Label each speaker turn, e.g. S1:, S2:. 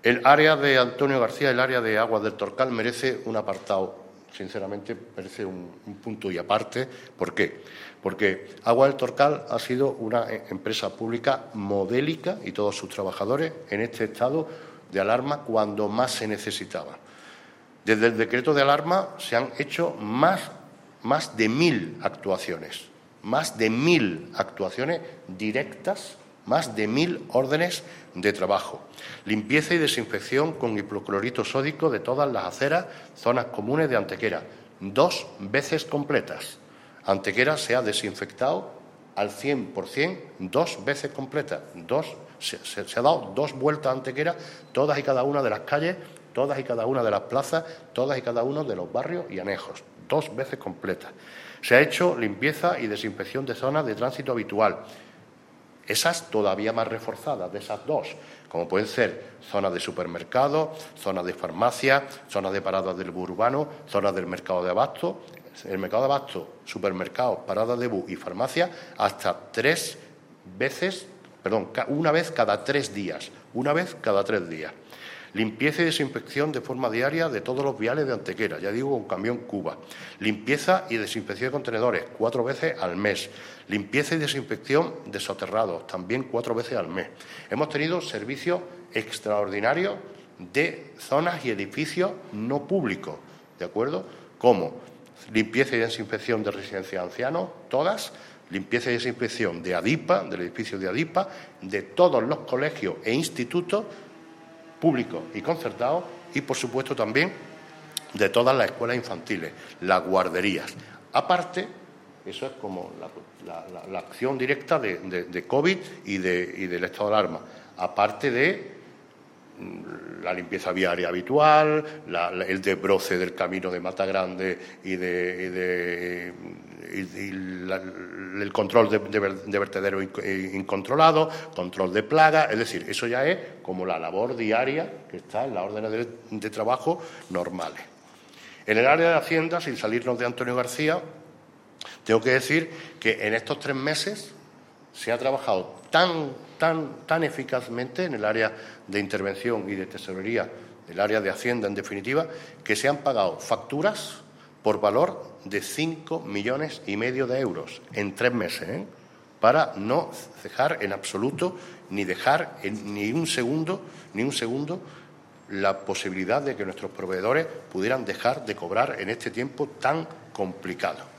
S1: El área de Antonio García, el área de Aguas del Torcal, merece un apartado, sinceramente, merece un punto y aparte. ¿Por qué? Porque Aguas del Torcal ha sido una empresa pública modélica y todos sus trabajadores en este estado de alarma cuando más se necesitaba. Desde el decreto de alarma se han hecho más de 1.000 actuaciones, más de 1.000 actuaciones directas, más de 1.000 órdenes de trabajo. Limpieza y desinfección con hipoclorito sódico de todas las aceras, zonas comunes de Antequera, 2 veces completas. Antequera se ha desinfectado al 100%, 2 veces completas. Se ha dado 2 vueltas a Antequera, todas y cada una de las calles, todas y cada una de las plazas, todas y cada uno de los barrios y anejos, 2 veces completas. Se ha hecho limpieza y desinfección de zonas de tránsito habitual, esas todavía más reforzadas de esas 2, como pueden ser zonas de supermercados, zonas de farmacia, zonas de paradas del bus urbano, zonas del mercado de abasto. El mercado de abasto, supermercados, paradas de bus y farmacia, hasta 3 veces, una vez cada 3 días, una vez cada 3 días. Limpieza y desinfección de forma diaria de todos los viales de Antequera, ya digo, con camión Cuba. Limpieza y desinfección de contenedores, 4 veces al mes. Limpieza y desinfección de soterrados, también 4 veces al mes. Hemos tenido servicios extraordinarios de zonas y edificios no públicos, ¿de acuerdo? Como limpieza y desinfección de residencias de ancianos, todas. Limpieza y desinfección de ADIPA, del edificio de ADIPA, de todos los colegios e institutos públicos y concertados y, por supuesto, también de todas las escuelas infantiles, las guarderías. Aparte, eso es como la acción directa de COVID y del estado de alarma, aparte de la limpieza viaria habitual, el desbroce del camino de Mata Grande y el control de vertederos incontrolados, control de plagas, es decir, eso ya es como la labor diaria que está en las órdenes de trabajo normales. En el área de Hacienda, sin salirnos de Antonio García, tengo que decir que en estos 3 meses se ha trabajado tan eficazmente en el área de intervención y de tesorería, el área de Hacienda en definitiva, que se han pagado facturas por valor de 5,5 millones de euros en 3 meses, para no dejar en absoluto ni dejar ni un segundo la posibilidad de que nuestros proveedores pudieran dejar de cobrar en este tiempo tan complicado.